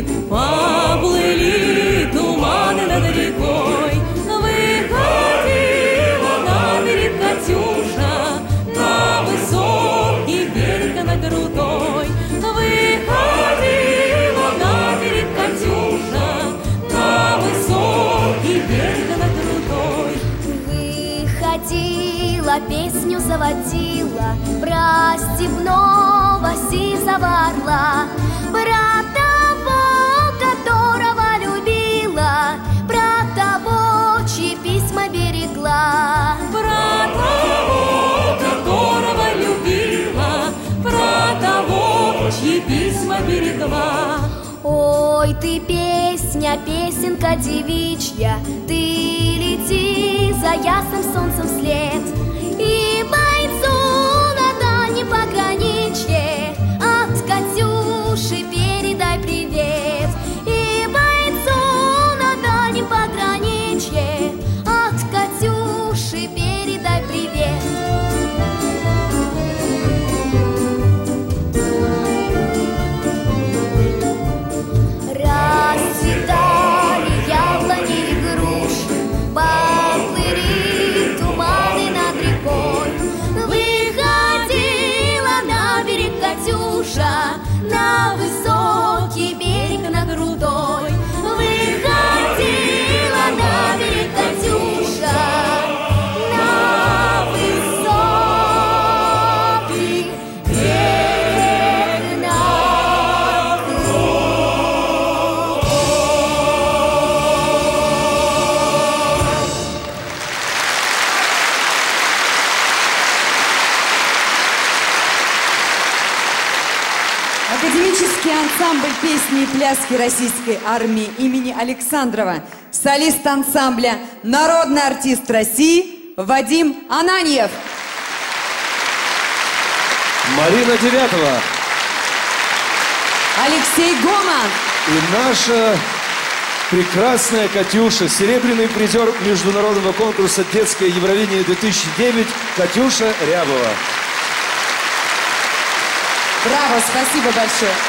поплыли туманы над рекой. Выходила на берег Катюша, на высокий берег, на крутой. Выходила на берег Катюша, на высокий берег, на крутой. Выходила, песню заводила про степного сизого орла, про того, которого любила, про того, чьи письма берегла. Про того, которого любила, про того, чьи письма берегла. Ой, ты песня, песенка девичья, ты лети за ясным солнцем вслед, и бойцу на дальнем пограничье от Катюши передай привет. И бойцу на дальнем пограничье от Катюши передай привет. Расцветали яблони и груши, поплыли туманы над рекой. Выходила на берег Катюша, на высокий берег, на крутой. Выходила на берег Катюша, на высокий берег, на Академический ансамбль песни и пляски Российской армии имени Александрова. Солист ансамбля, народный артист России Вадим Ананьев. Марина Девятова. Алексей Гоман. И наша прекрасная Катюша, серебряный призер международного конкурса «Детское Евровидение-2009» Катюша Рябова. Браво, спасибо большое.